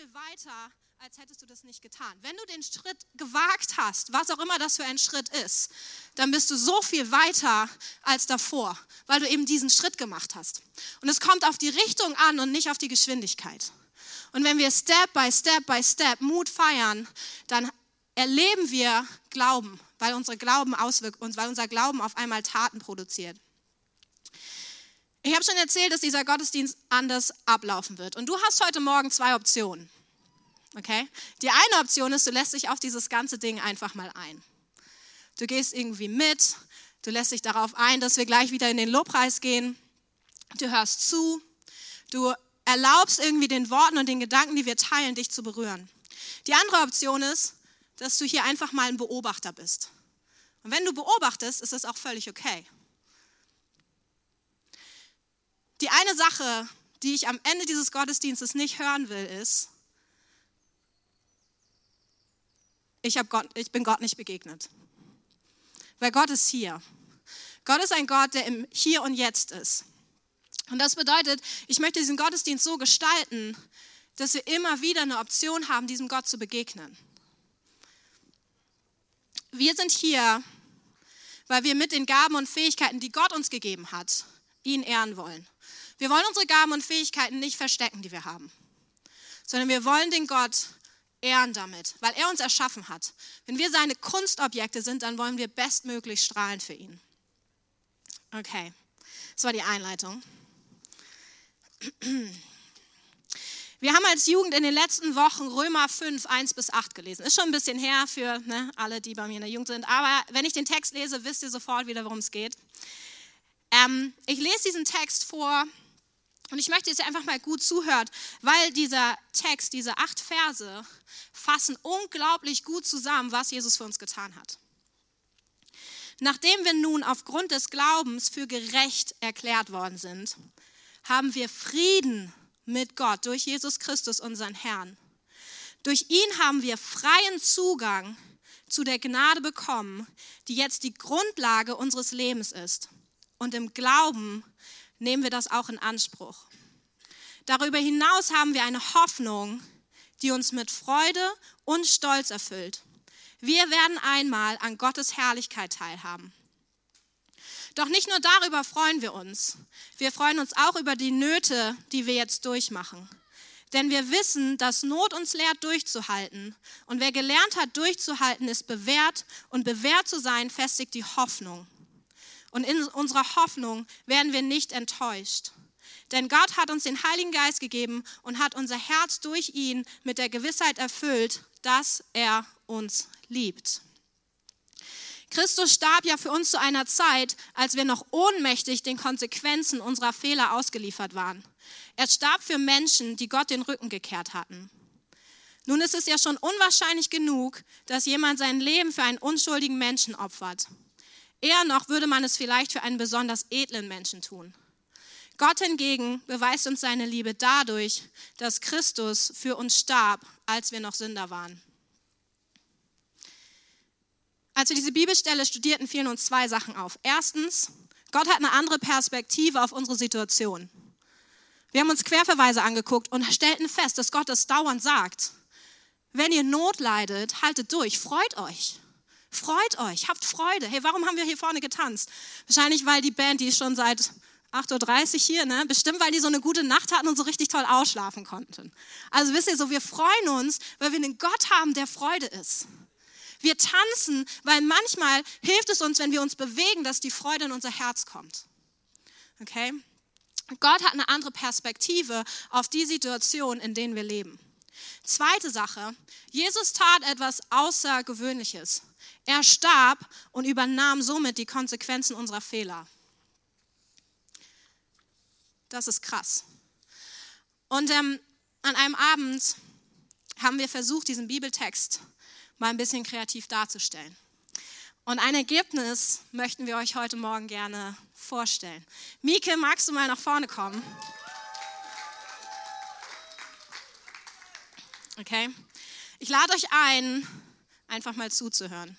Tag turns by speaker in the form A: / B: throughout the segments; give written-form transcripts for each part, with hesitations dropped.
A: weiter, als hättest du das nicht getan. Wenn du den Schritt gewagt hast, was auch immer das für ein Schritt ist, dann bist du so viel weiter als davor, weil du eben diesen Schritt gemacht hast. Und es kommt auf die Richtung an und nicht auf die Geschwindigkeit. Und wenn wir Step by Step by Step Mut feiern, dann erleben wir Glauben, weil unser Glauben auswirkt und weil unser Glauben auf einmal Taten produziert. Ich habe schon erzählt, dass dieser Gottesdienst anders ablaufen wird. Und du hast heute Morgen 2 Optionen. Okay? Die eine Option ist, du lässt dich auf dieses ganze Ding einfach mal ein. Du gehst irgendwie mit, du lässt dich darauf ein, dass wir gleich wieder in den Lobpreis gehen. Du hörst zu, du erlaubst irgendwie den Worten und den Gedanken, die wir teilen, dich zu berühren. Die andere Option ist, dass du hier einfach mal ein Beobachter bist. Und wenn du beobachtest, ist das auch völlig okay. Die eine Sache, die ich am Ende dieses Gottesdienstes nicht hören will, ist, ich bin Gott nicht begegnet. Weil Gott ist hier. Gott ist ein Gott, der im Hier und Jetzt ist. Und das bedeutet, ich möchte diesen Gottesdienst so gestalten, dass wir immer wieder eine Option haben, diesem Gott zu begegnen. Wir sind hier, weil wir mit den Gaben und Fähigkeiten, die Gott uns gegeben hat, ihn ehren wollen. Wir wollen unsere Gaben und Fähigkeiten nicht verstecken, die wir haben, sondern wir wollen den Gott ehren damit, weil er uns erschaffen hat. Wenn wir seine Kunstobjekte sind, dann wollen wir bestmöglich strahlen für ihn. Okay, das war die Einleitung. Wir haben als Jugend in den letzten Wochen Römer 5, 1-8 gelesen. Ist schon ein bisschen her für alle, die bei mir in der Jugend sind. Aber wenn ich den Text lese, wisst ihr sofort wieder, worum es geht. Ich lese diesen Text vor und ich möchte, dass ihr einfach mal gut zuhört, weil dieser Text, diese 8 Verse, fassen unglaublich gut zusammen, was Jesus für uns getan hat. Nachdem wir nun aufgrund des Glaubens für gerecht erklärt worden sind, haben wir Frieden mit Gott durch Jesus Christus, unseren Herrn. Durch ihn haben wir freien Zugang zu der Gnade bekommen, die jetzt die Grundlage unseres Lebens ist. Und im Glauben nehmen wir das auch in Anspruch. Darüber hinaus haben wir eine Hoffnung, die uns mit Freude und Stolz erfüllt. Wir werden einmal an Gottes Herrlichkeit teilhaben. Doch nicht nur darüber freuen wir uns. Wir freuen uns auch über die Nöte, die wir jetzt durchmachen. Denn wir wissen, dass Not uns lehrt, durchzuhalten. Und wer gelernt hat, durchzuhalten, ist bewährt. Und bewährt zu sein, festigt die Hoffnung. Und in unserer Hoffnung werden wir nicht enttäuscht. Denn Gott hat uns den Heiligen Geist gegeben und hat unser Herz durch ihn mit der Gewissheit erfüllt, dass er uns liebt. Christus starb ja für uns zu einer Zeit, als wir noch ohnmächtig den Konsequenzen unserer Fehler ausgeliefert waren. Er starb für Menschen, die Gott den Rücken gekehrt hatten. Nun ist es ja schon unwahrscheinlich genug, dass jemand sein Leben für einen unschuldigen Menschen opfert. Eher noch würde man es vielleicht für einen besonders edlen Menschen tun. Gott hingegen beweist uns seine Liebe dadurch, dass Christus für uns starb, als wir noch Sünder waren. Als wir diese Bibelstelle studierten, fielen uns 2 Sachen auf. Erstens, Gott hat eine andere Perspektive auf unsere Situation. Wir haben uns Querverweise angeguckt und stellten fest, dass Gott das dauernd sagt. Wenn ihr Not leidet, haltet durch, freut euch. Freut euch, habt Freude. Hey, warum haben wir hier vorne getanzt? Wahrscheinlich, weil die Band, die ist schon seit 8.30 Uhr hier, bestimmt, weil die so eine gute Nacht hatten und so richtig toll ausschlafen konnten. Also wisst ihr so, wir freuen uns, weil wir einen Gott haben, der Freude ist. Wir tanzen, weil manchmal hilft es uns, wenn wir uns bewegen, dass die Freude in unser Herz kommt. Okay? Gott hat eine andere Perspektive auf die Situation, in denen wir leben. Zweite Sache, Jesus tat etwas Außergewöhnliches. Er starb und übernahm somit die Konsequenzen unserer Fehler. Das ist krass. Und an einem Abend haben wir versucht, diesen Bibeltext mal ein bisschen kreativ darzustellen. Und ein Ergebnis möchten wir euch heute Morgen gerne vorstellen. Mieke, magst du mal nach vorne kommen? Okay. Ich lade euch ein, einfach mal zuzuhören.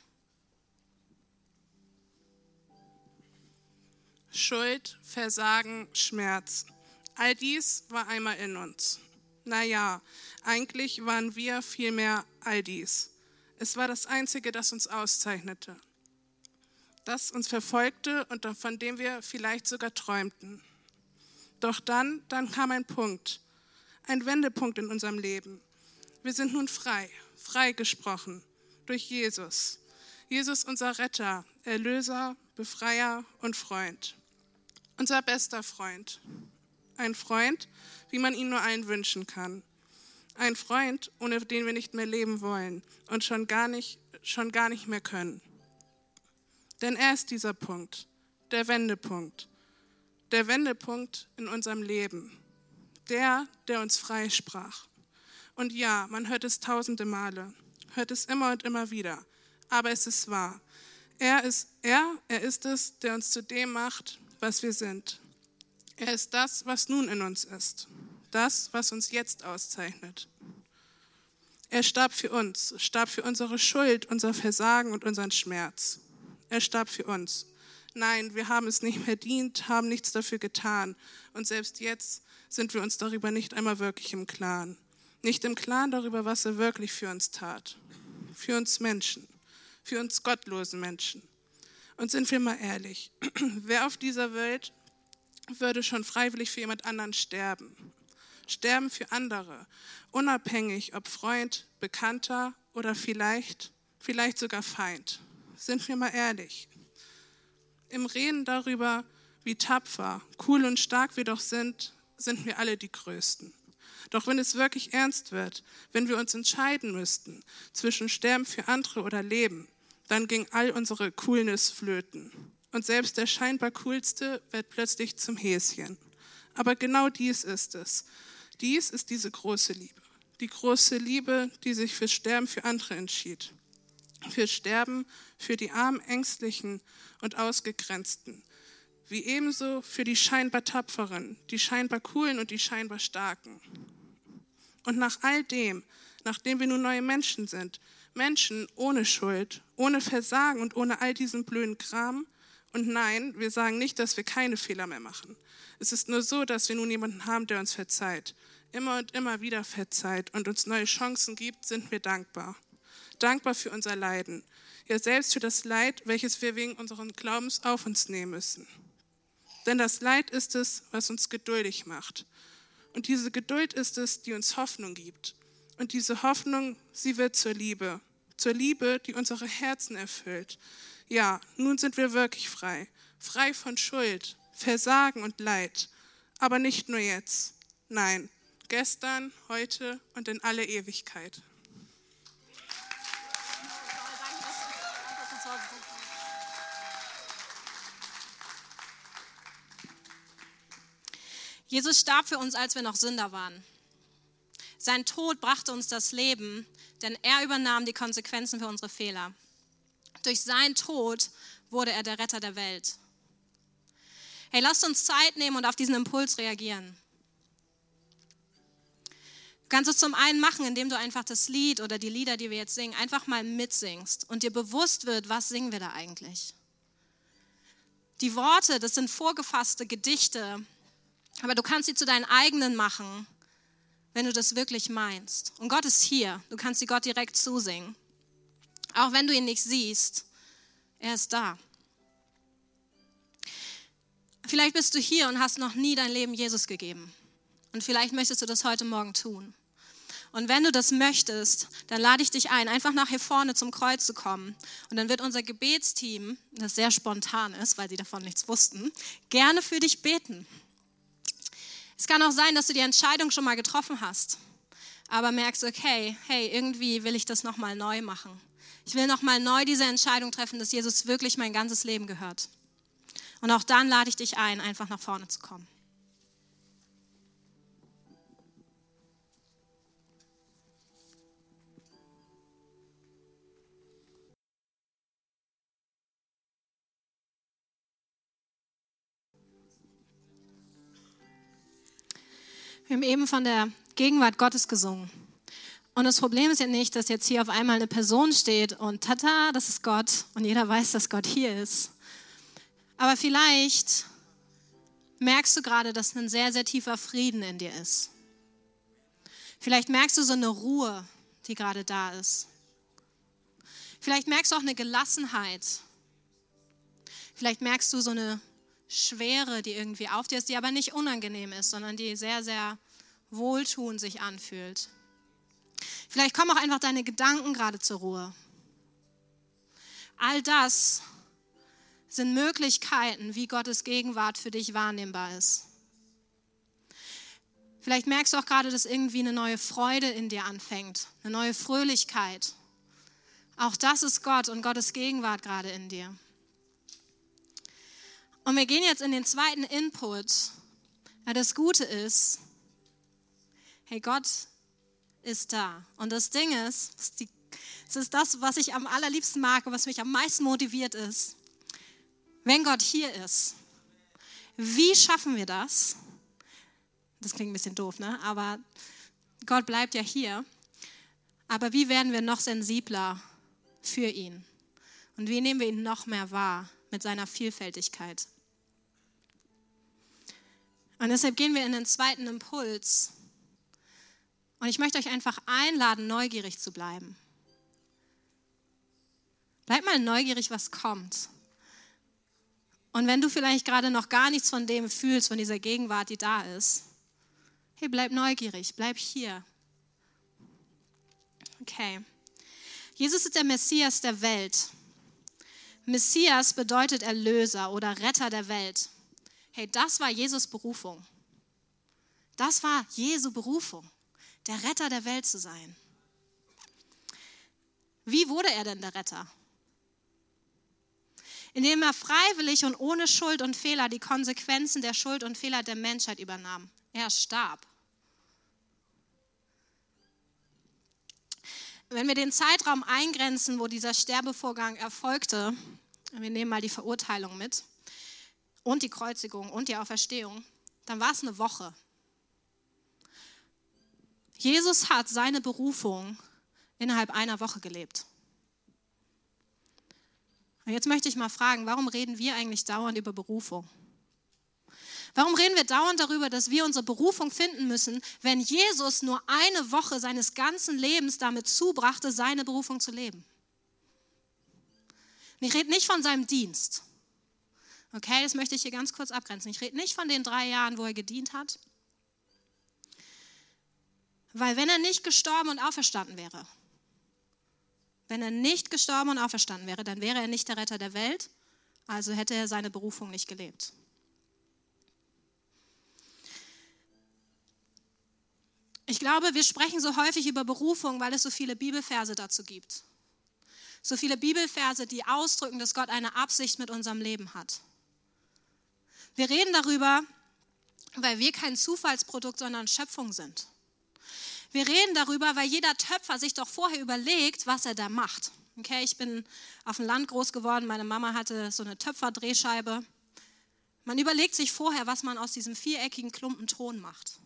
B: Schuld, Versagen, Schmerz. All dies war einmal in uns. Naja, eigentlich waren wir vielmehr all dies. Es war das Einzige, das uns auszeichnete, das uns verfolgte und von dem wir vielleicht sogar träumten. Doch dann kam ein Punkt, ein Wendepunkt in unserem Leben. Wir sind nun frei gesprochen durch Jesus. Jesus, unser Retter, Erlöser, Befreier und Freund. Unser bester Freund. Ein Freund, wie man ihn nur allen wünschen kann. Ein Freund, ohne den wir nicht mehr leben wollen und schon gar nicht mehr können. Denn er ist dieser Punkt, der Wendepunkt in unserem Leben. Der uns freisprach. Und ja, man hört es tausende Male, hört es immer und immer wieder, aber es ist wahr. Er ist es, der uns zu dem macht, was wir sind. Er ist das, was nun in uns ist, das, was uns jetzt auszeichnet. Er starb für uns, starb für unsere Schuld, unser Versagen und unseren Schmerz. Er starb für uns. Nein, wir haben es nicht verdient, haben nichts dafür getan. Und selbst jetzt sind wir uns darüber nicht einmal wirklich im Klaren. Nicht im Klaren darüber, was er wirklich für uns tat. Für uns Menschen, für uns gottlosen Menschen. Und sind wir mal ehrlich, wer auf dieser Welt würde schon freiwillig für jemand anderen sterben? Sterben für andere, unabhängig ob Freund, Bekannter oder vielleicht sogar Feind. Sind wir mal ehrlich. Im Reden darüber, wie tapfer, cool und stark wir doch sind wir alle die Größten. Doch wenn es wirklich ernst wird, wenn wir uns entscheiden müssten zwischen Sterben für andere oder Leben, dann ging all unsere Coolness flöten. Und selbst der scheinbar Coolste wird plötzlich zum Häschen. Aber genau dies ist es. Dies ist diese große Liebe. Die große Liebe, die sich fürs Sterben für andere entschied. Fürs Sterben für die armen, ängstlichen und ausgegrenzten. Wie ebenso für die scheinbar Tapferen, die scheinbar Coolen und die scheinbar Starken. Und nach all dem, nachdem wir nun neue Menschen sind, Menschen ohne Schuld, ohne Versagen und ohne all diesen blöden Kram. Und nein, wir sagen nicht, dass wir keine Fehler mehr machen. Es ist nur so, dass wir nun jemanden haben, der uns verzeiht. Immer und immer wieder verzeiht und uns neue Chancen gibt, sind wir dankbar. Dankbar für unser Leiden. Ja, selbst für das Leid, welches wir wegen unseres Glaubens auf uns nehmen müssen. Denn das Leid ist es, was uns geduldig macht. Und diese Geduld ist es, die uns Hoffnung gibt. Und diese Hoffnung, sie wird zur Liebe, die unsere Herzen erfüllt. Ja, nun sind wir wirklich frei von Schuld, Versagen und Leid. Aber nicht nur jetzt, nein, gestern, heute und in alle Ewigkeit.
A: Jesus starb für uns, als wir noch Sünder waren. Sein Tod brachte uns das Leben, denn er übernahm die Konsequenzen für unsere Fehler. Durch seinen Tod wurde er der Retter der Welt. Hey, lasst uns Zeit nehmen und auf diesen Impuls reagieren. Du kannst es zum einen machen, indem du einfach das Lied oder die Lieder, die wir jetzt singen, einfach mal mitsingst und dir bewusst wird, was singen wir da eigentlich. Die Worte, das sind vorgefasste Gedichte, aber du kannst sie zu deinen eigenen machen, wenn du das wirklich meinst. Und Gott ist hier, du kannst sie Gott direkt zusingen. Auch wenn du ihn nicht siehst, er ist da. Vielleicht bist du hier und hast noch nie dein Leben Jesus gegeben. Und vielleicht möchtest du das heute Morgen tun. Und wenn du das möchtest, dann lade ich dich ein, einfach nach hier vorne zum Kreuz zu kommen. Und dann wird unser Gebetsteam, das sehr spontan ist, weil sie davon nichts wussten, gerne für dich beten. Es kann auch sein, dass du die Entscheidung schon mal getroffen hast, aber merkst, okay, hey, irgendwie will ich das nochmal neu machen. Ich will nochmal neu diese Entscheidung treffen, dass Jesus wirklich mein ganzes Leben gehört. Und auch dann lade ich dich ein, einfach nach vorne zu kommen. Wir haben eben von der Gegenwart Gottes gesungen. Und das Problem ist ja nicht, dass jetzt hier auf einmal eine Person steht und tada, das ist Gott und jeder weiß, dass Gott hier ist. Aber vielleicht merkst du gerade, dass ein sehr, sehr tiefer Frieden in dir ist. Vielleicht merkst du so eine Ruhe, die gerade da ist. Vielleicht merkst du auch eine Gelassenheit. Vielleicht merkst du so eine Schwere, die irgendwie auf dir ist, die aber nicht unangenehm ist, sondern die sehr, sehr wohltuend sich anfühlt. Vielleicht kommen auch einfach deine Gedanken gerade zur Ruhe. All das sind Möglichkeiten, wie Gottes Gegenwart für dich wahrnehmbar ist. Vielleicht merkst du auch gerade, dass irgendwie eine neue Freude in dir anfängt, eine neue Fröhlichkeit. Auch das ist Gott und Gottes Gegenwart gerade in dir. Und wir gehen jetzt in den zweiten Input. Ja, das Gute ist, hey, Gott ist da. Und das Ding ist, das ist das, was ich am allerliebsten mag und was mich am meisten motiviert ist. Wenn Gott hier ist, wie schaffen wir das? Das klingt ein bisschen doof, ne? Aber Gott bleibt ja hier. Aber wie werden wir noch sensibler für ihn? Und wie nehmen wir ihn noch mehr wahr mit seiner Vielfältigkeit? Und deshalb gehen wir in den zweiten Impuls. Und ich möchte euch einfach einladen, neugierig zu bleiben. Bleib mal neugierig, was kommt. Und wenn du vielleicht gerade noch gar nichts von dem fühlst, von dieser Gegenwart, die da ist, hey, bleib neugierig, bleib hier. Okay. Jesus ist der Messias der Welt. Messias bedeutet Erlöser oder Retter der Welt. Hey, das war Jesus' Berufung. Das war Jesu Berufung, der Retter der Welt zu sein. Wie wurde er denn der Retter? Indem er freiwillig und ohne Schuld und Fehler die Konsequenzen der Schuld und Fehler der Menschheit übernahm. Er starb. Wenn wir den Zeitraum eingrenzen, wo dieser Sterbevorgang erfolgte, wir nehmen mal die Verurteilung mit und die Kreuzigung und die Auferstehung, dann war es eine Woche. Jesus hat seine Berufung innerhalb einer Woche gelebt. Und jetzt möchte ich mal fragen, warum reden wir eigentlich dauernd über Berufung? Warum reden wir dauernd darüber, dass wir unsere Berufung finden müssen, wenn Jesus nur eine Woche seines ganzen Lebens damit zubrachte, seine Berufung zu leben? Und ich rede nicht von seinem Dienst. Okay, das möchte ich hier ganz kurz abgrenzen. Ich rede nicht von den 3 Jahren, wo er gedient hat. Weil wenn er nicht gestorben und auferstanden wäre, dann wäre er nicht der Retter der Welt, also hätte er seine Berufung nicht gelebt. Ich glaube, wir sprechen so häufig über Berufung, weil es so viele Bibelverse dazu gibt. So viele Bibelverse, die ausdrücken, dass Gott eine Absicht mit unserem Leben hat. Wir reden darüber, weil wir kein Zufallsprodukt, sondern Schöpfung sind. Wir reden darüber, weil jeder Töpfer sich doch vorher überlegt, was er da macht. Okay, ich bin auf dem Land groß geworden, meine Mama hatte so eine Töpferdrehscheibe. Man überlegt sich vorher, was man aus diesem viereckigen Klumpen Ton macht.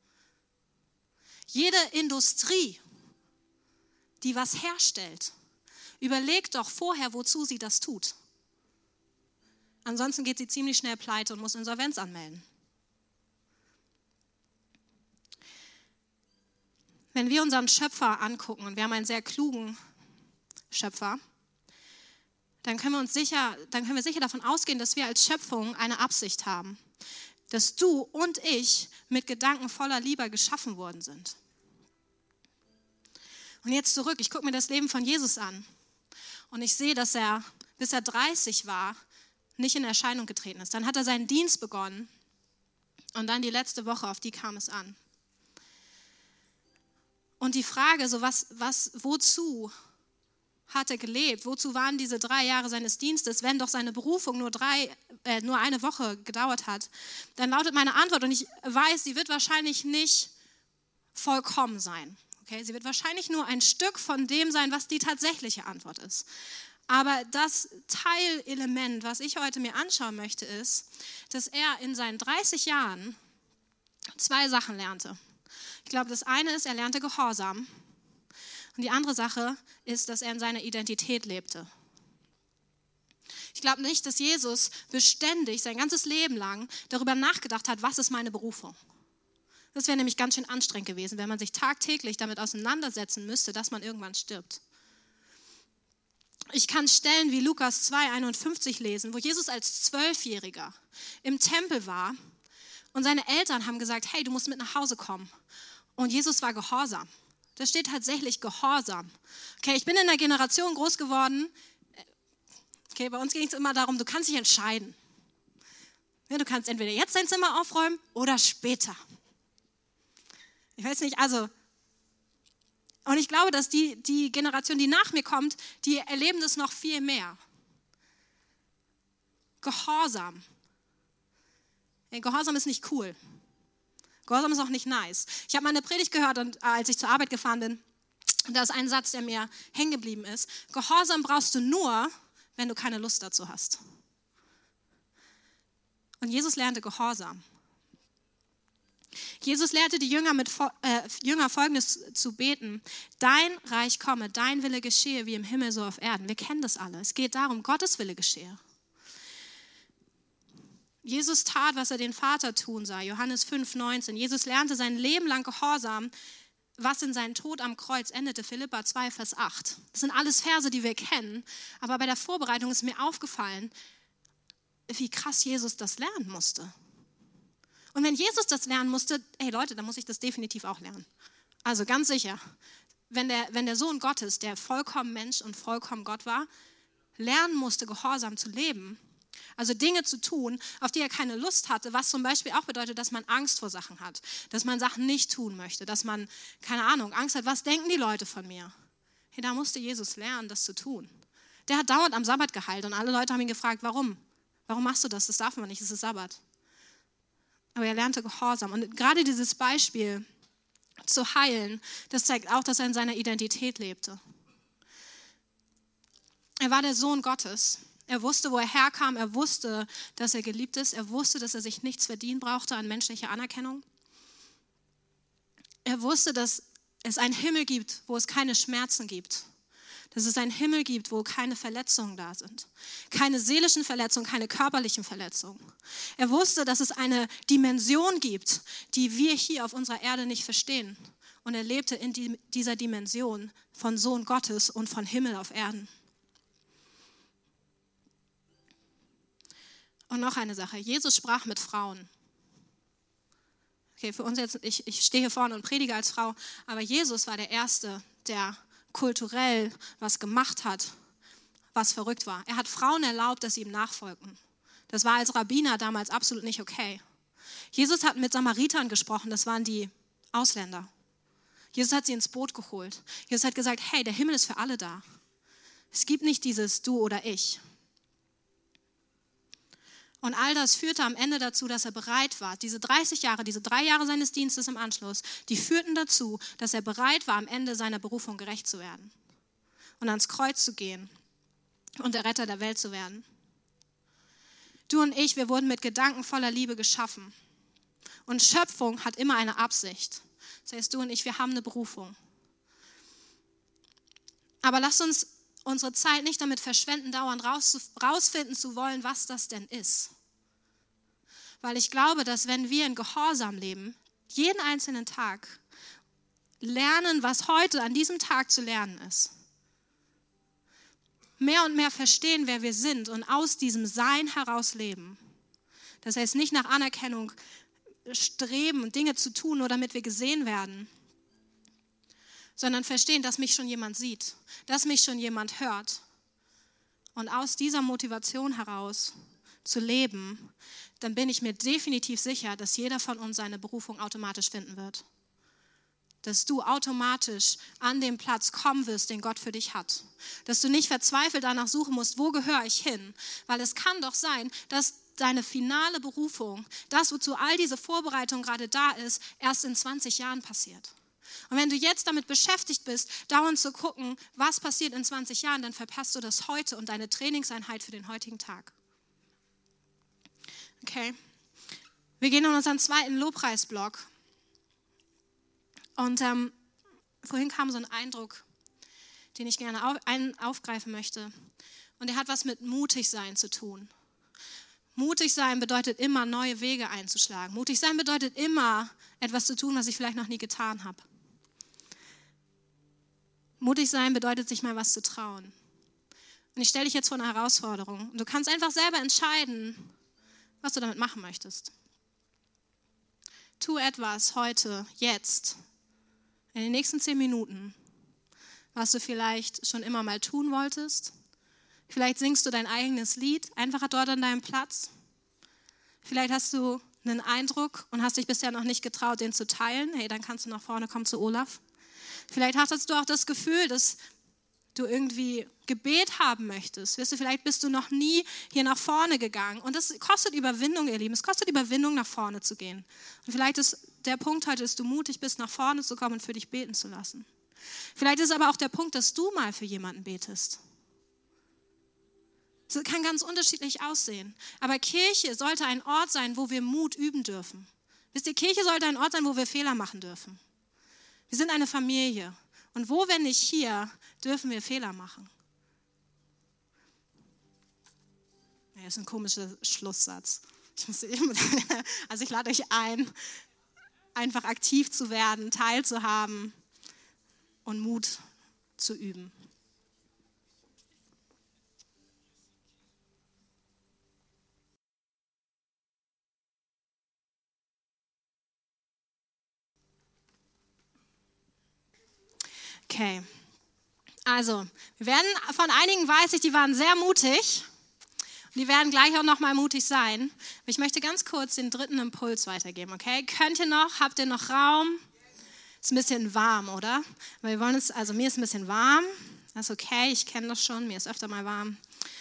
A: Jede Industrie, die was herstellt, überlegt doch vorher, wozu sie das tut. Ansonsten geht sie ziemlich schnell pleite und muss Insolvenz anmelden. Wenn wir unseren Schöpfer angucken, und wir haben einen sehr klugen Schöpfer, dann können wir sicher davon ausgehen, dass wir als Schöpfung eine Absicht haben. Dass du und ich mit Gedanken voller Liebe geschaffen worden sind. Und jetzt zurück, ich gucke mir das Leben von Jesus an. Und ich sehe, dass er, bis er 30 war, nicht in Erscheinung getreten ist. Dann hat er seinen Dienst begonnen. Und dann die letzte Woche, auf die kam es an. Und die Frage, so wozu hat er gelebt? Wozu waren diese 3 Jahre seines Dienstes, wenn doch seine Berufung nur eine Woche gedauert hat? Dann lautet meine Antwort, und ich weiß, sie wird wahrscheinlich nicht vollkommen sein. Okay? Sie wird wahrscheinlich nur ein Stück von dem sein, was die tatsächliche Antwort ist. Aber das Teilelement, was ich heute mir anschauen möchte, ist, dass er in seinen 30 Jahren 2 Sachen lernte. Ich glaube, das eine ist, er lernte Gehorsam. Und die andere Sache ist, dass er in seiner Identität lebte. Ich glaube nicht, dass Jesus beständig sein ganzes Leben lang darüber nachgedacht hat, was ist meine Berufung? Das wäre nämlich ganz schön anstrengend gewesen, wenn man sich tagtäglich damit auseinandersetzen müsste, dass man irgendwann stirbt. Ich kann Stellen wie Lukas 2,51 lesen, wo Jesus als 12-Jähriger im Tempel war und seine Eltern haben gesagt, hey, du musst mit nach Hause kommen. Und Jesus war gehorsam. Da steht tatsächlich Gehorsam. Okay, ich bin in der Generation groß geworden. Okay, bei uns ging es immer darum, du kannst dich entscheiden. Ja, du kannst entweder jetzt dein Zimmer aufräumen oder später. Ich weiß nicht, also, und ich glaube, dass die Generation, die nach mir kommt, die erleben das noch viel mehr. Gehorsam. Ja, Gehorsam ist nicht cool. Gehorsam ist auch nicht nice. Ich habe mal eine Predigt gehört, als ich zur Arbeit gefahren bin. Und da ist ein Satz, der mir hängen geblieben ist. Gehorsam brauchst du nur, wenn du keine Lust dazu hast. Und Jesus lernte Gehorsam. Jesus lehrte die Jünger Folgendes zu beten. Dein Reich komme, dein Wille geschehe wie im Himmel so auf Erden. Wir kennen das alle. Es geht darum, Gottes Wille geschehe. Jesus tat, was er den Vater tun sah. Johannes 5,19. Jesus lernte sein Leben lang Gehorsam, was in seinen Tod am Kreuz endete. Philipper 2, Vers 8. Das sind alles Verse, die wir kennen. Aber bei der Vorbereitung ist mir aufgefallen, wie krass Jesus das lernen musste. Und wenn Jesus das lernen musste, hey Leute, dann muss ich das definitiv auch lernen. Also ganz sicher, wenn der Sohn Gottes, der vollkommen Mensch und vollkommen Gott war, lernen musste, gehorsam zu leben, also Dinge zu tun, auf die er keine Lust hatte, was zum Beispiel auch bedeutet, dass man Angst vor Sachen hat, dass man Sachen nicht tun möchte, dass man, keine Ahnung, Angst hat, was denken die Leute von mir? Hey, da musste Jesus lernen, das zu tun. Der hat dauernd am Sabbat geheilt und alle Leute haben ihn gefragt, warum? Warum machst du das? Das darf man nicht, es ist Sabbat. Aber er lernte Gehorsam. Und gerade dieses Beispiel zu heilen, das zeigt auch, dass er in seiner Identität lebte. Er war der Sohn Gottes. Er wusste, wo er herkam. Er wusste, dass er geliebt ist. Er wusste, dass er sich nichts verdienen brauchte an menschlicher Anerkennung. Er wusste, dass es einen Himmel gibt, wo es keine Schmerzen gibt. Dass es einen Himmel gibt, wo keine Verletzungen da sind. Keine seelischen Verletzungen, keine körperlichen Verletzungen. Er wusste, dass es eine Dimension gibt, die wir hier auf unserer Erde nicht verstehen. Und er lebte in dieser Dimension von Sohn Gottes und von Himmel auf Erden. Und noch eine Sache. Jesus sprach mit Frauen. Okay, für uns jetzt, ich stehe hier vorne und predige als Frau, aber Jesus war der Erste, der kulturell was gemacht hat, was verrückt war. Er hat Frauen erlaubt, dass sie ihm nachfolgten. Das war als Rabbiner damals absolut nicht okay. Jesus hat mit Samaritern gesprochen, das waren die Ausländer. Jesus hat sie ins Boot geholt. Jesus hat gesagt, hey, der Himmel ist für alle da. Es gibt nicht dieses Du oder Ich. Und all das führte am Ende dazu, dass er bereit war. Diese 30 Jahre, diese 3 Jahre seines Dienstes im Anschluss, die führten dazu, dass er bereit war, am Ende seiner Berufung gerecht zu werden. Und ans Kreuz zu gehen und der Retter der Welt zu werden. Du und ich, wir wurden mit Gedanken voller Liebe geschaffen. Und Schöpfung hat immer eine Absicht. Das heißt, du und ich, wir haben eine Berufung. Aber lasst uns unsere Zeit nicht damit verschwenden, dauernd rausfinden zu wollen, was das denn ist. Weil ich glaube, dass wenn wir in Gehorsam leben, jeden einzelnen Tag lernen, was heute an diesem Tag zu lernen ist, mehr und mehr verstehen, wer wir sind und aus diesem Sein heraus leben. Das heißt, nicht nach Anerkennung streben und Dinge zu tun, nur damit wir gesehen werden, sondern verstehen, dass mich schon jemand sieht, dass mich schon jemand hört. Und aus dieser Motivation heraus zu leben, dann bin ich mir definitiv sicher, dass jeder von uns seine Berufung automatisch finden wird. Dass du automatisch an den Platz kommen wirst, den Gott für dich hat. Dass du nicht verzweifelt danach suchen musst, wo gehöre ich hin? Weil es kann doch sein, dass deine finale Berufung, das, wozu all diese Vorbereitung gerade da ist, erst in 20 Jahren passiert. Und wenn du jetzt damit beschäftigt bist, dauernd zu gucken, was passiert in 20 Jahren, dann verpasst du das heute und deine Trainingseinheit für den heutigen Tag. Okay, wir gehen in unseren zweiten Lobpreisblock. Und vorhin kam so ein Eindruck, den ich gerne aufgreifen möchte. Und der hat was mit mutig sein zu tun. Mutig sein bedeutet immer, neue Wege einzuschlagen. Mutig sein bedeutet immer, etwas zu tun, was ich vielleicht noch nie getan habe. Mutig sein bedeutet, sich mal was zu trauen. Und ich stelle dich jetzt vor eine Herausforderung. Und du kannst einfach selber entscheiden, was du damit machen möchtest. Tu etwas heute, jetzt, in den nächsten 10 Minuten, was du vielleicht schon immer mal tun wolltest. Vielleicht singst du dein eigenes Lied, einfach dort an deinem Platz. Vielleicht hast du einen Eindruck und hast dich bisher noch nicht getraut, den zu teilen. Hey, dann kannst du nach vorne kommen zu Olaf. Vielleicht hattest du auch das Gefühl, dass du irgendwie Gebet haben möchtest. Weißt du, vielleicht bist du noch nie hier nach vorne gegangen. Und das kostet Überwindung, ihr Lieben. Es kostet Überwindung, nach vorne zu gehen. Und vielleicht ist der Punkt heute, dass du mutig bist, nach vorne zu kommen und für dich beten zu lassen. Vielleicht ist aber auch der Punkt, dass du mal für jemanden betest. Das kann ganz unterschiedlich aussehen. Aber Kirche sollte ein Ort sein, wo wir Mut üben dürfen. Wisst ihr, Kirche sollte ein Ort sein, wo wir Fehler machen dürfen. Wir sind eine Familie. Und wo, wenn nicht hier, dürfen wir Fehler machen? Das ist ein komischer Schlusssatz. Ich lade euch ein, einfach aktiv zu werden, teilzuhaben und Mut zu üben. Okay, also wir werden von einigen, weiß ich, die waren sehr mutig und die werden gleich auch nochmal mutig sein. Ich möchte ganz kurz den dritten Impuls weitergeben, okay? Könnt ihr noch, habt ihr noch Raum? Ist ein bisschen warm, oder? Weil wir wollen es, also mir ist ein bisschen warm, das ist okay, ich kenne das schon, mir ist öfter mal warm.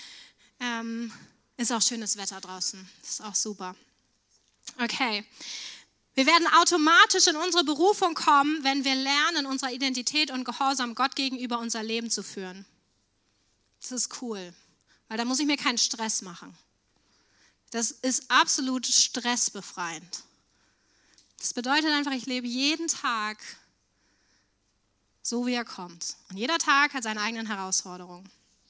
A: Ist auch schönes Wetter draußen, das ist auch super. Okay. Wir werden automatisch in unsere Berufung kommen, wenn wir lernen, unsere Identität und Gehorsam Gott gegenüber unser Leben zu führen. Das ist cool, weil da muss ich mir keinen Stress machen. Das ist absolut stressbefreiend. Das bedeutet einfach, ich lebe jeden Tag so, wie er kommt. Und jeder Tag hat seine eigenen Herausforderungen.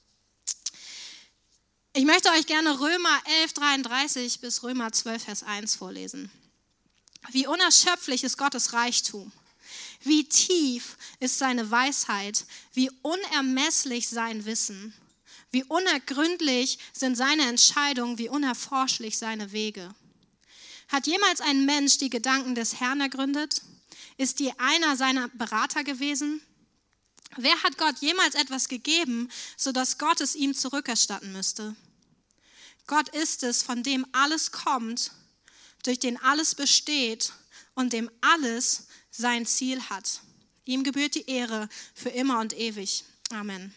A: Ich möchte euch gerne Römer 11,33 bis Römer 12, Vers 1 vorlesen. Wie unerschöpflich ist Gottes Reichtum, wie tief ist seine Weisheit, wie unermesslich sein Wissen, wie unergründlich sind seine Entscheidungen, wie unerforschlich seine Wege. Hat jemals ein Mensch die Gedanken des Herrn ergründet? Ist die einer seiner Berater gewesen? Wer hat Gott jemals etwas gegeben, sodass Gott es ihm zurückerstatten müsste? Gott ist es, von dem alles kommt, durch den alles besteht und dem alles sein Ziel hat. Ihm gebührt die Ehre für immer und ewig. Amen.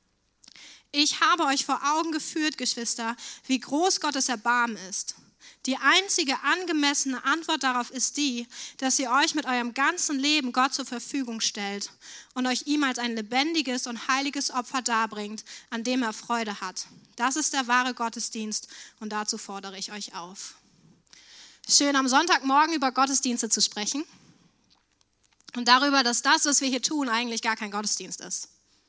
A: Ich habe euch vor Augen geführt, Geschwister, wie groß Gottes Erbarmen ist. Die einzige angemessene Antwort darauf ist die, dass ihr euch mit eurem ganzen Leben Gott zur Verfügung stellt und euch ihm als ein lebendiges und heiliges Opfer darbringt, an dem er Freude hat. Das ist der wahre Gottesdienst und dazu fordere ich euch auf. Schön, am Sonntagmorgen über Gottesdienste zu sprechen und darüber, dass das, was wir hier tun, eigentlich gar kein Gottesdienst ist.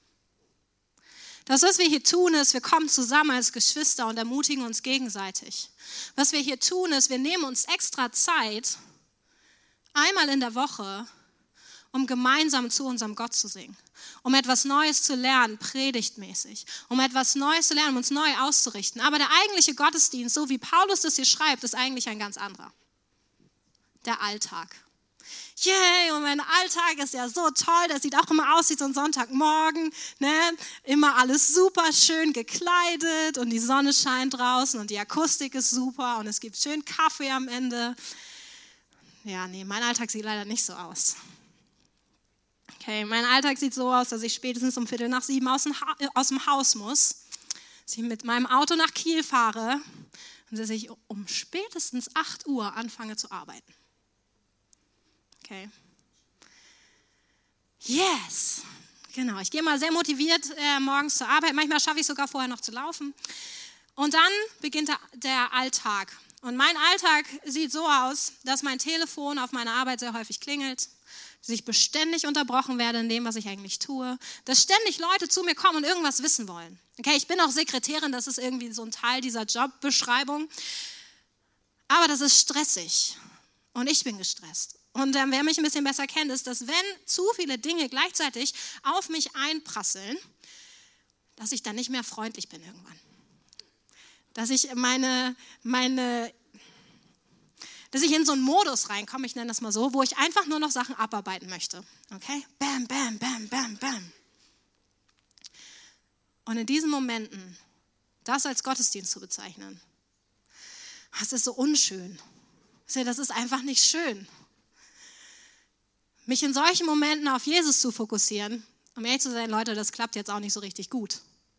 A: Das, was wir hier tun, ist, wir kommen zusammen als Geschwister und ermutigen uns gegenseitig. Was wir hier tun, ist, wir nehmen uns extra Zeit, einmal in der Woche, um gemeinsam zu unserem Gott zu singen, um etwas Neues zu lernen, predigtmäßig, um etwas Neues zu lernen, um uns neu auszurichten. Aber der eigentliche Gottesdienst, so wie Paulus das hier schreibt, ist eigentlich ein ganz anderer. Der Alltag. Yay, und mein Alltag ist ja so toll, der sieht auch immer aus wie so ein Sonntagmorgen, ne? Immer alles super schön gekleidet und die Sonne scheint draußen und die Akustik ist super und es gibt schön Kaffee am Ende. Ja, nee, mein Alltag sieht leider nicht so aus. Okay, mein Alltag sieht so aus, dass ich spätestens um 6:15 aus dem Haus muss, dass ich mit meinem Auto nach Kiel fahre und dass ich um spätestens 8 Uhr anfange zu arbeiten. Okay. Yes. Genau, ich gehe mal sehr motiviert morgens zur Arbeit. Manchmal schaffe ich sogar vorher noch zu laufen. Und dann beginnt der Alltag. Und mein Alltag sieht so aus, dass mein Telefon auf meiner Arbeit sehr häufig klingelt, dass ich beständig unterbrochen werde in dem, was ich eigentlich tue, dass ständig Leute zu mir kommen und irgendwas wissen wollen. Okay, ich bin auch Sekretärin, das ist irgendwie so ein Teil dieser Jobbeschreibung, aber das ist stressig und ich bin gestresst. Und wer mich ein bisschen besser kennt, ist, dass wenn zu viele Dinge gleichzeitig auf mich einprasseln, dass ich dann nicht mehr freundlich bin irgendwann. Dass ich dass ich in so einen Modus reinkomme, ich nenne das mal so, wo ich einfach nur noch Sachen abarbeiten möchte. Okay? Bam, bam, bam, bam, bam. Und in diesen Momenten, das als Gottesdienst zu bezeichnen, das ist so unschön. Das ist einfach nicht schön. Mich in solchen Momenten auf Jesus zu fokussieren, um ehrlich zu sein, Leute, das klappt jetzt auch nicht so richtig gut.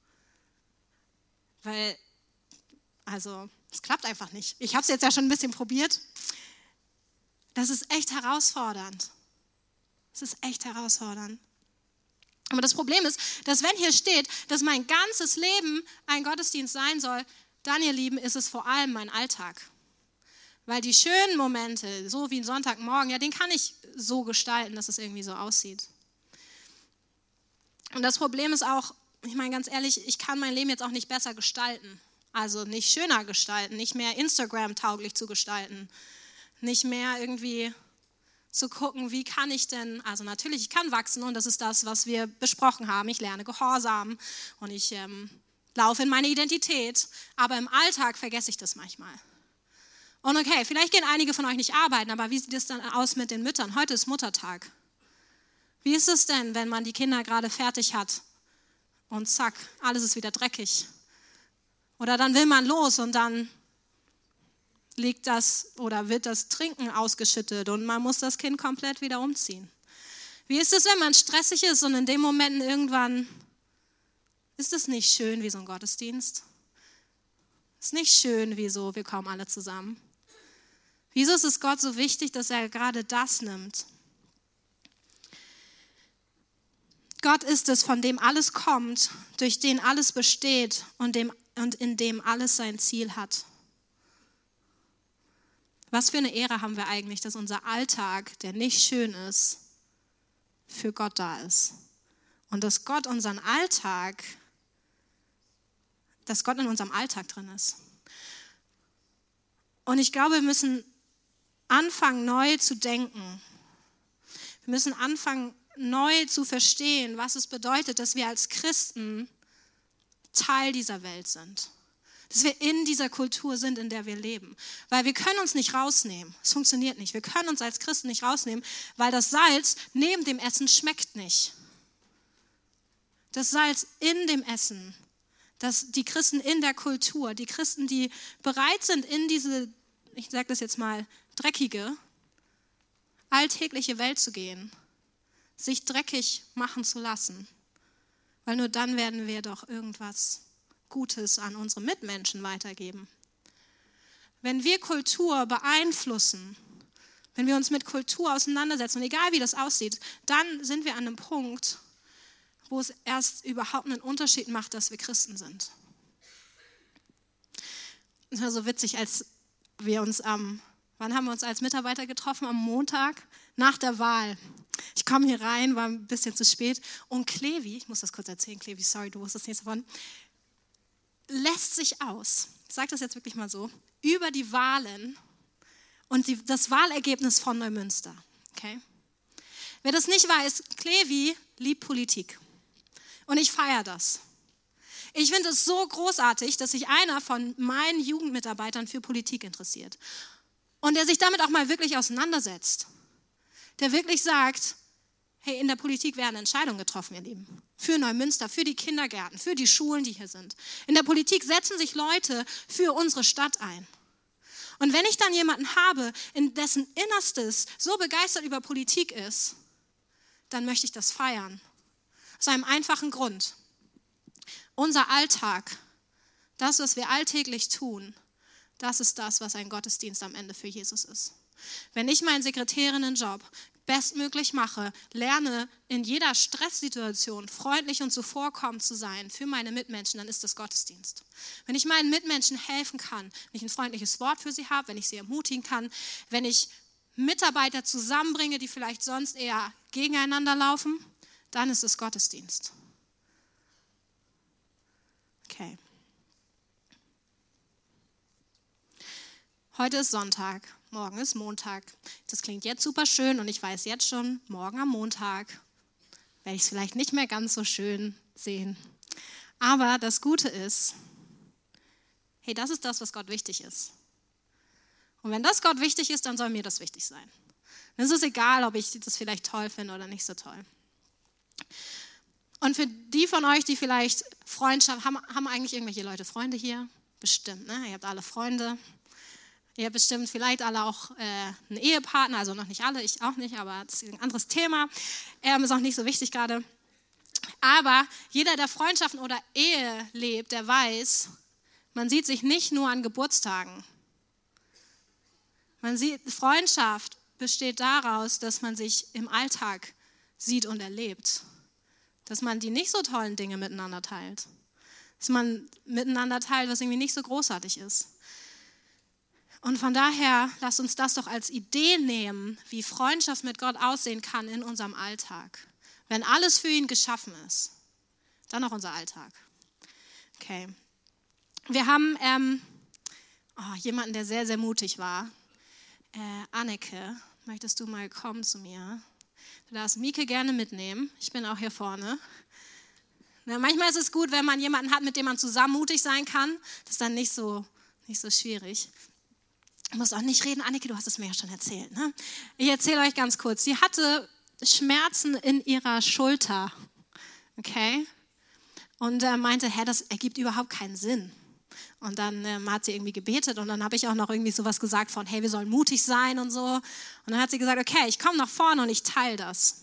A: Weil, es klappt einfach nicht. Ich habe es jetzt ja schon ein bisschen probiert. Das ist echt herausfordernd. Es ist echt herausfordernd. Aber das Problem ist, dass wenn hier steht, dass mein ganzes Leben ein Gottesdienst sein soll, dann, ihr Lieben, ist es vor allem mein Alltag. Weil die schönen Momente, so wie ein Sonntagmorgen, ja, den kann ich so gestalten, dass es irgendwie so aussieht. Und das Problem ist auch, ich meine ganz ehrlich, ich kann mein Leben jetzt auch nicht besser gestalten. Also nicht schöner gestalten, nicht mehr Instagram-tauglich zu gestalten, nicht mehr irgendwie zu gucken, wie kann ich denn, also natürlich, ich kann wachsen und das ist das, was wir besprochen haben. Ich lerne Gehorsam und ich laufe in meine Identität, aber im Alltag vergesse ich das manchmal. Und okay, vielleicht gehen einige von euch nicht arbeiten, aber wie sieht es dann aus mit den Müttern? Heute ist Muttertag. Wie ist es denn, wenn man die Kinder gerade fertig hat und zack, alles ist wieder dreckig? Oder dann will man los und dann wird das Trinken ausgeschüttet und man muss das Kind komplett wieder umziehen. Wie ist es, wenn man stressig ist und in dem Moment irgendwann, ist es nicht schön wie so ein Gottesdienst? Ist nicht schön wie so, wir kommen alle zusammen. Wieso ist es Gott so wichtig, dass er gerade das nimmt? Gott ist es, von dem alles kommt, durch den alles besteht und in dem alles sein Ziel hat. Was für eine Ehre haben wir eigentlich, dass unser Alltag, der nicht schön ist, für Gott da ist. Und dass Gott in unserem Alltag drin ist. Und ich glaube, wir müssen anfangen, neu zu denken. Wir müssen anfangen, neu zu verstehen, was es bedeutet, dass wir als Christen Teil dieser Welt sind. Dass wir in dieser Kultur sind, in der wir leben. Weil wir können uns nicht rausnehmen. Es funktioniert nicht. Wir können uns als Christen nicht rausnehmen, weil das Salz neben dem Essen schmeckt nicht. Das Salz in dem Essen, die Christen in der Kultur, die Christen, die bereit sind, in diese, ich sage das jetzt mal, dreckige, alltägliche Welt zu gehen, sich dreckig machen zu lassen. Weil nur dann werden wir doch irgendwas Gutes an unsere Mitmenschen weitergeben. Wenn wir Kultur beeinflussen, wenn wir uns mit Kultur auseinandersetzen, und egal wie das aussieht, dann sind wir an einem Punkt, wo es erst überhaupt einen Unterschied macht, dass wir Christen sind. Es war so witzig, als wir uns wann haben wir uns als Mitarbeiter getroffen? Am Montag nach der Wahl. Ich komme hier rein, war ein bisschen zu spät und Klevi, ich muss das kurz erzählen, Klevi, sorry, du wusstest nichts davon, lässt sich aus, ich sage das jetzt wirklich mal so, über die Wahlen und das Wahlergebnis von Neumünster. Okay? Wer das nicht weiß, Klevi liebt Politik und ich feiere das. Ich finde es so großartig, dass sich einer von meinen Jugendmitarbeitern für Politik interessiert und der sich damit auch mal wirklich auseinandersetzt. Der wirklich sagt, hey, in der Politik werden Entscheidungen getroffen, ihr Lieben. Für Neumünster, für die Kindergärten, für die Schulen, die hier sind. In der Politik setzen sich Leute für unsere Stadt ein. Und wenn ich dann jemanden habe, in dessen Innerstes so begeistert über Politik ist, dann möchte ich das feiern. Aus einem einfachen Grund. Unser Alltag, das, was wir alltäglich tun, das ist das, was ein Gottesdienst am Ende für Jesus ist. Wenn ich meinen Sekretärinnenjob bestmöglich mache, lerne in jeder Stresssituation freundlich und zuvorkommend zu sein für meine Mitmenschen, dann ist das Gottesdienst. Wenn ich meinen Mitmenschen helfen kann, wenn ich ein freundliches Wort für sie habe, wenn ich sie ermutigen kann, wenn ich Mitarbeiter zusammenbringe, die vielleicht sonst eher gegeneinander laufen, dann ist es Gottesdienst. Okay. Heute ist Sonntag, morgen ist Montag. Das klingt jetzt super schön und ich weiß jetzt schon, morgen am Montag werde ich es vielleicht nicht mehr ganz so schön sehen. Aber das Gute ist, hey, das ist das, was Gott wichtig ist. Und wenn das Gott wichtig ist, dann soll mir das wichtig sein. Dann ist es egal, ob ich das vielleicht toll finde oder nicht so toll. Und für die von euch, die vielleicht Freundschaft haben eigentlich irgendwelche Leute Freunde hier? Bestimmt, ne? Ihr habt alle Freunde. Ihr habt bestimmt vielleicht alle auch einen Ehepartner, also noch nicht alle, ich auch nicht, aber das ist ein anderes Thema. Ist auch nicht so wichtig gerade. Aber jeder, der Freundschaften oder Ehe lebt, der weiß, man sieht sich nicht nur an Geburtstagen. Freundschaft besteht daraus, dass man sich im Alltag sieht und erlebt. Dass man die nicht so tollen Dinge miteinander teilt. Dass man miteinander teilt, was irgendwie nicht so großartig ist. Und von daher, lasst uns das doch als Idee nehmen, wie Freundschaft mit Gott aussehen kann in unserem Alltag. Wenn alles für ihn geschaffen ist, dann auch unser Alltag. Okay. Wir haben jemanden, der sehr, sehr mutig war. Anneke, möchtest du mal kommen zu mir? Du darfst Mieke gerne mitnehmen. Ich bin auch hier vorne. Na, manchmal ist es gut, wenn man jemanden hat, mit dem man zusammen mutig sein kann. Das ist dann nicht so schwierig. Ich muss auch nicht reden. Anneke, du hast es mir ja schon erzählt. Ne? Ich erzähle euch ganz kurz. Sie hatte Schmerzen in ihrer Schulter. Okay? Und meinte, das ergibt überhaupt keinen Sinn. Und dann hat sie irgendwie gebetet und dann habe ich auch noch irgendwie sowas gesagt von, hey, wir sollen mutig sein und so. Und dann hat sie gesagt, okay, ich komme nach vorne und ich teile das.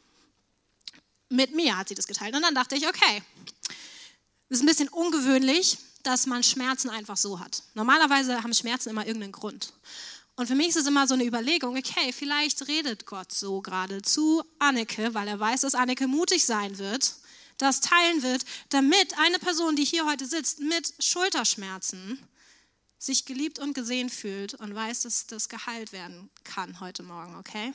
A: Mit mir hat sie das geteilt. Und dann dachte ich, okay, das ist ein bisschen ungewöhnlich, dass man Schmerzen einfach so hat. Normalerweise haben Schmerzen immer irgendeinen Grund. Und für mich ist es immer so eine Überlegung, okay, vielleicht redet Gott so gerade zu Anneke, weil er weiß, dass Anneke mutig sein wird, das teilen wird, damit eine Person, die hier heute sitzt, mit Schulterschmerzen sich geliebt und gesehen fühlt und weiß, dass das geheilt werden kann heute Morgen, okay?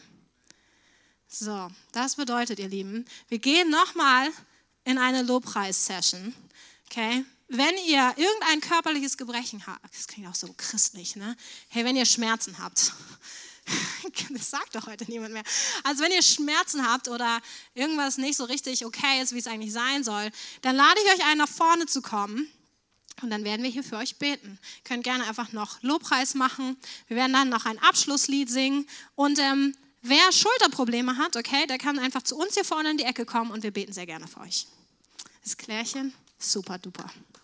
A: So, das bedeutet, ihr Lieben, wir gehen nochmal in eine Lobpreis-Session, okay? Wenn ihr irgendein körperliches Gebrechen habt, das klingt auch so christlich, ne? Hey, wenn ihr Schmerzen habt, das sagt doch heute niemand mehr. Also wenn ihr Schmerzen habt oder irgendwas nicht so richtig okay ist, wie es eigentlich sein soll, dann lade ich euch ein, nach vorne zu kommen und dann werden wir hier für euch beten. Ihr könnt gerne einfach noch Lobpreis machen. Wir werden dann noch ein Abschlusslied singen und wer Schulterprobleme hat, okay, der kann einfach zu uns hier vorne in die Ecke kommen und wir beten sehr gerne für euch. Das Klärchen, super duper.